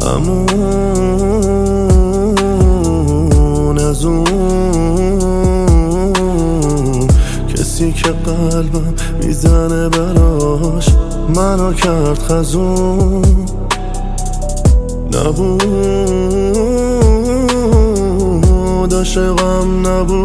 ممنون از اون کسی که قلبم میزنه براش منو کرد خزون. نبود عاشقم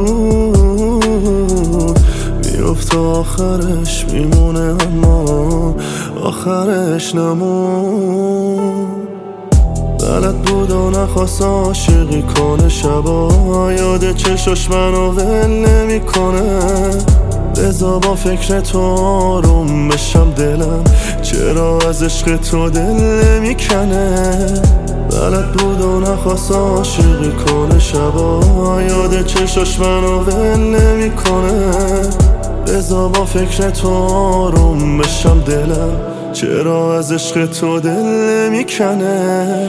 نبود، میفت آخرش میمونه اما آخرش نمون. بلد بود و نخواست عاشقی کنه، شبا یاد چشاش منو ول نمیکنه. لذا با فکر تو آروم بشم دلم، چرا از عشق تو دل نمیکنه. بلد بود و نخواست عاشقی کنه، شبا یاد چشاش منو ول نمیکنه. لذا با فکر تو آروم بشم دلم، چرا از عشق تو دل نمیکنه.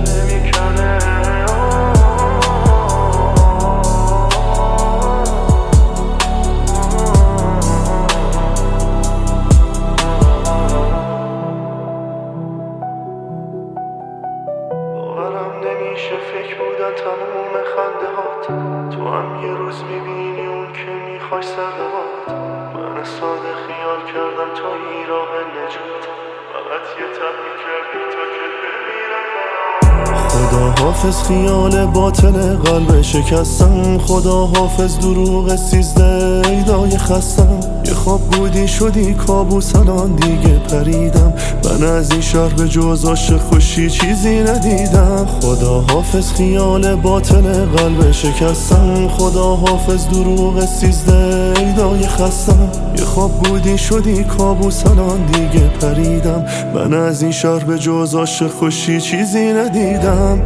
نمیشه فکر بودن تموم خنده هات، تو هم یه روز میبینی اون که میخوای سر باد. من ساده خیال کردم تا این راه نجات، فقط یه تبدیل کردی تا که بمیرم. خدا حافظ خیال باطل قلب شکستم، خدا حافظ دروغ 13 ایدای خستم. یه خواب بودی شدی کابوس الان دیگه پریدم، من از این شهر به جز عاشق خوشی چیزی ندیدم. خدا حافظ خیال باطل قلب شکستم، خدا حافظ دروغ 13 ایدای خستم. یه خواب بودی شدی کابوس الان دیگه پریدم، من از این شهر به جز عاشق خوشی چیزی ندیدم.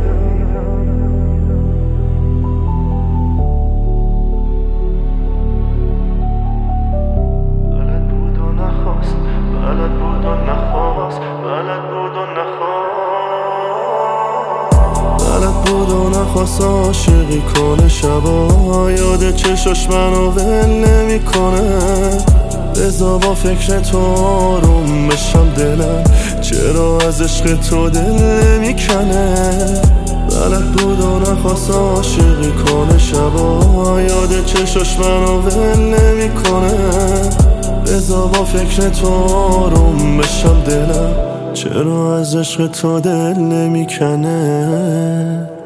بلد بود و نخواست عاشقی کنه، شبا یاد چشاش منو ول نمیکنه. لذا با فکر تو آروم بشم دلم، چرا از عشق تو دل نمیکنه. بلد بود و نخواست عاشقی کنه، شبا یاد چشاش منو ول نمیکنه. لذا با فکر تو آروم بشم دلم، چرا از عشق تو دل نمیکنه.